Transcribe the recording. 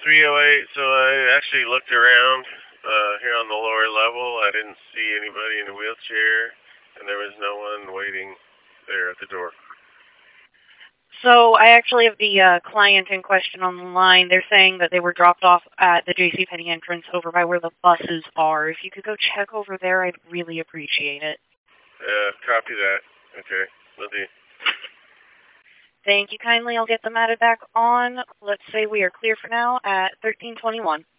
308. So I actually looked around here on the lower level. I didn't see anybody in a wheelchair, and there was no one waiting there at the door. So I actually have the client in question on the line. They're saying that they were dropped off at the JCPenney entrance over by where the buses are. If you could go check over there, I'd really appreciate it. Copy that. Okay, will do. Thank you kindly. I'll get them added back on. Let's say we are clear for now at 1321.